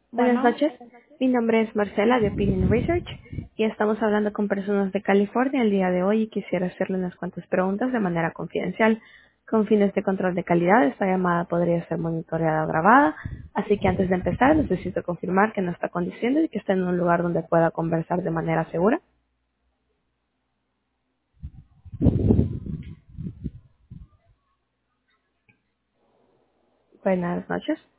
Buenas Bueno, noches, mi nombre es Marcela de Opinion Research y estamos hablando con personas de California el día de hoy y quisiera hacerle unas cuantas preguntas de manera confidencial. Con fines de control de calidad, esta llamada podría ser monitoreada o grabada, así que antes de empezar necesito confirmar que no está conduciendo y que está en un lugar donde pueda conversar de manera segura. Buenas noches.